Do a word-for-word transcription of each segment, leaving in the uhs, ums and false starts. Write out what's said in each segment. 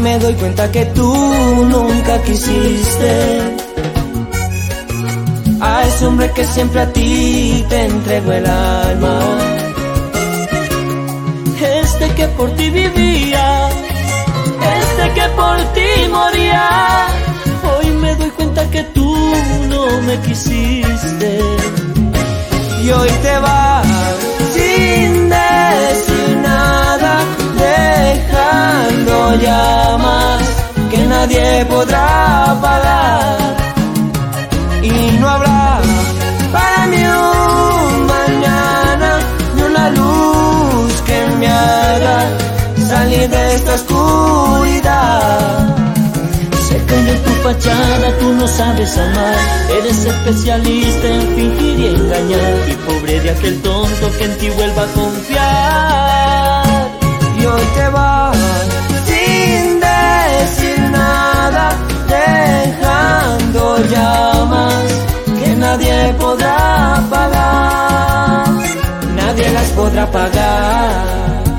me doy cuenta que tú nunca quisiste a ese hombre que siempre a ti te entregó el alma, este que por ti vivía, este que por ti moría. Hoy me doy cuenta que tú no me quisiste y hoy te vas sin decir nada, dejando llamas que nadie podrá apagar. Y no habrá para mí un mañana, ni una luz que me haga salir de esta oscuridad. Sé que en tu fachada tú no sabes amar, eres especialista en fingir y engañar, y pobre de aquel tonto que en ti vuelva a confiar. Y hoy te vas sin decir nada, dejando llamas que nadie podrá apagar, nadie las podrá apagar.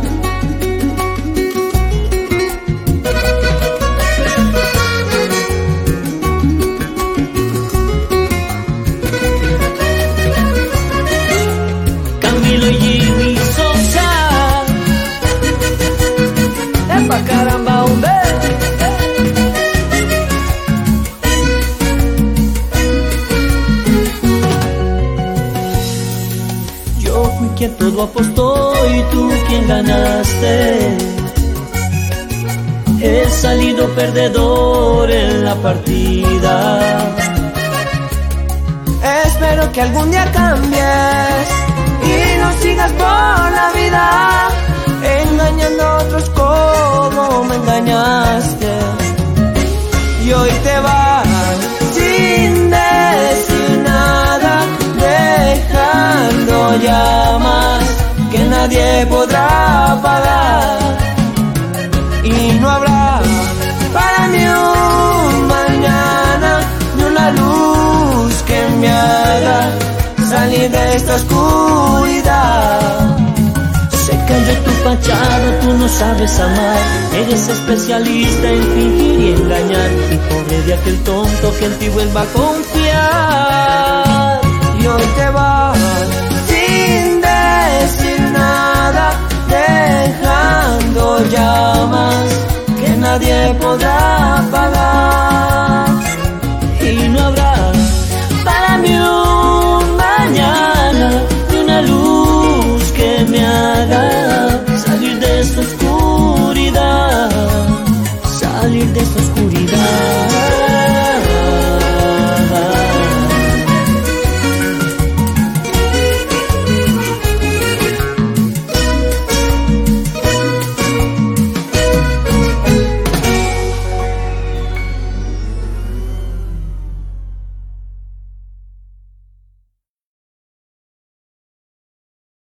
Camilo y Jimmy Sosa, ¡epa caramba, hombre! Yo fui quien todo apostó y tú quien ganaste. He salido perdedor en la partida. Espero que algún día cambies y no sigas por la vida engañando a otros como me engañaste. Y hoy te vas sin decir nada, dejando llamas que nadie podrá apagar. Y no habrá para mí un mañana, ni una luz que me haga salir de esta oscuridad. Sé que de tu fachada tú no sabes amar, eres especialista en fingir y engañar, y pobre de aquel tonto que en ti vuelva a confiar. Y hoy te vas sin decir nada, dejando llamas que nadie podrá apagar. Y no habrá para mí un mañana, ni una luz que me haga salir de esta oscuridad, salir de esta oscuridad.